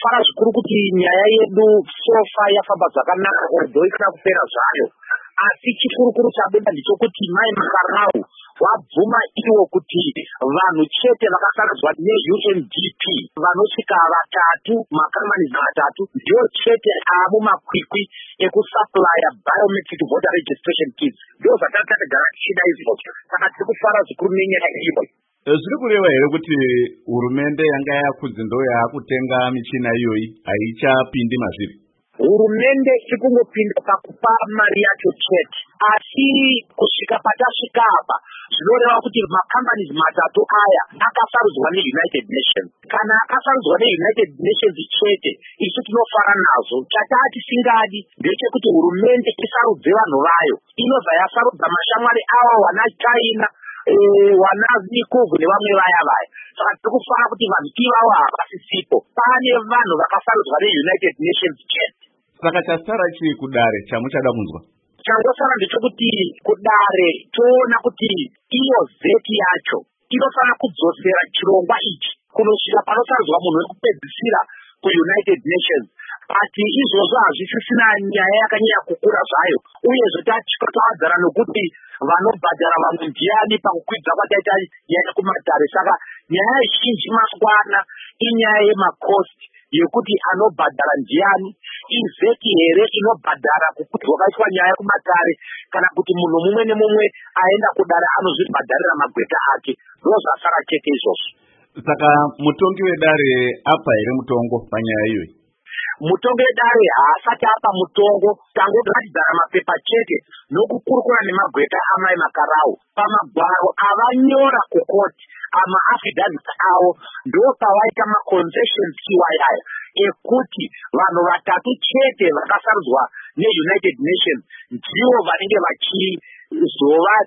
tinofara zvikuru kuti nyaya yedu sofa yafamba zvakanaka ordoikana kupera zvayo, asi chikurukuru chabuda ndichokuti mai Makarau wabvuma iwo kuti vanhu chete vakasaradzwa neUNDP vanosvika 3, makambani 3 ndio chete avo makwikwi ekusuplya biometric voter registration kits. Ndio zvatakagara tichida izvozvo, saka tiri kufara zvikuru nenyaya iyo. Zviri kureva here kuti hurumende yanga yakudzi ndo yakutenga michina iyoyi haichapindi mazviri? Hurumende iri kungopinda pakupa mari yacho chete, asi kusvika patasvika apa zvinoreva kuti makambani 3 aya akasarudzwa neUnited Nations. Kana akasarudzwa neUnited Nations chete, isu tinofara nazvo. Chatati singadi ndechekuti hurumende isarudze vanhu vayo, inobva yasarudza mashamwari avo wana China, wana Nikuvu nevamwe vaya. Saka tiri kufara kuti vanhu ivavo havasisipo, pane vanhu vakasarudzwa neUnited Nations chete. Saka chasara chii kudare chamuchada kunzwa? Changosara ndechekuti kudare toona kuti iyo zeti yacho inofana kudzosera chirongwa ichi kunosvika panosarudzwa munhu wekupedzisira kuUnited Nations. Asi izvozvo hazvisisina nyaya yakanyanya kukura zvayo, uyezve tawadzara nokuti vanobhadhara vamwe ndiani pakukwidza kwataita nyaya kumadhare. Saka nyaya zhinji maswana inyaya yemakost yekuti anobhadhara ndiani, izeti here inobhadhara kukudzwa kwaitwa nyaya kumatare, kana kuti munhu mumwe nemumwe aenda kudare anozvibhadharira magweta ake. Zvozvasara chete izvozvo. Saka mutongi wedare apa here mutongo panyaya iyoyi? Mutongo wedare haasati apa mutongo, tangogadzara mapepa chete nokukurukura nemagweta amai Makarau pamagwaro avanyora kukoti, affidavits avo ndo pavaita maconcessions iwayaya ekuti vanhu 3 chete vakasarudzwa neUnited Nations ndivo vanenge vachizova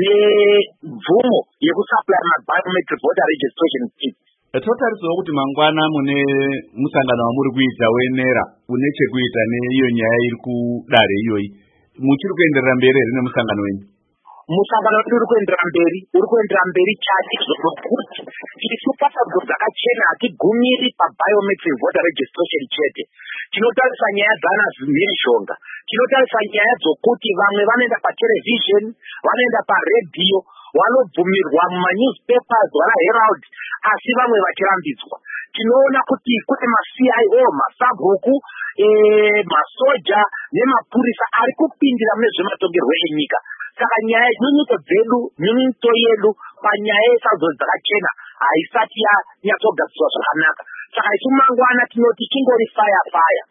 nemvumo yekusupply mabiometric voter registration kits. Totarisawo kuti mangwana mune musangano wamuri kuita wenera une chekuita neiyo nyaya iri kudare iyoyi, muchiri kuenderera mberi here nemusangano wenyu? Musangano wedu uri kuendera mberi chaizvo, nokuti isu pasadzo dzakachena hatigumiri pabiometric voter registration chete. Tinotarisa nyaya dzanazimhirizhonga, tinotarisa nyaya dzokuti vamwe vanoenda patelevision, vanoenda paredhiyo, vanobvumirwa mumanewspapers wana Herald, asi vamwe vachirambidzwa. Tinoona kuti kune maCIO, masabhuku, masoja nemapurisa ari kupindira mune zvematongerwo enyika. Saka nyaya nyunyuto yedu panyaya yesadzo dzakachena haisati yanyatsogadziswa zvakanaka. Saka isu mangwana tinoti chingori fire.